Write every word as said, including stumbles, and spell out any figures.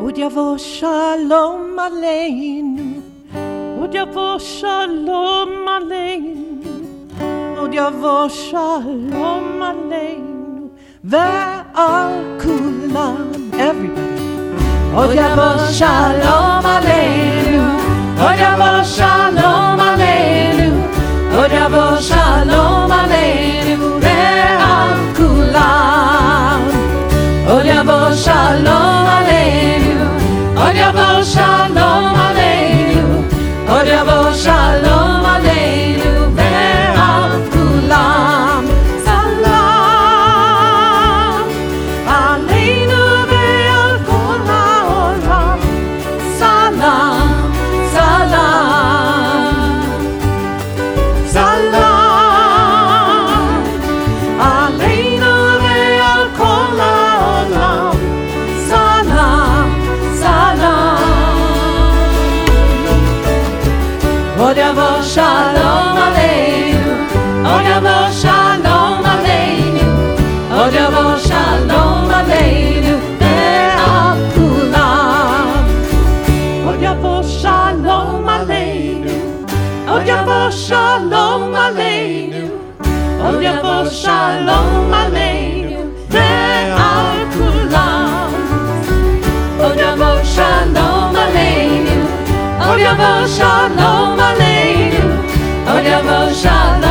עוד יבוא שלום עלינו, עוד יבוא שלום עלינו, עוד יבוא שלום עלינו ועל כולם. Everybody. עוד יבוא שלום עלינו, עוד יבוא שלום עלינו, עוד יבוא שלום עלינו ועל כולם. עוד יבוא שלום עלינו, עוד יבוא שלום עלינו, עוד יבוא שלום עלינו ועל כולם. סלאם עלינו ועל כל העולם. סלאם, סלאם, סלאם עלינו ועל כל העולם. סלאם, סלאם. עוד יבוא שלום עלינו, עוד יבוא שלום עלינו, עוד יבוא שלום עלינו ועל כולם. עוד יבוא שלום עלינו, עוד יבוא שלום עלינו, עוד יבוא שלום עלינו ועל כולם. עוד יבוא שלום עלינו, עוד יבוא שלום עלינו, עוד יבוא שלום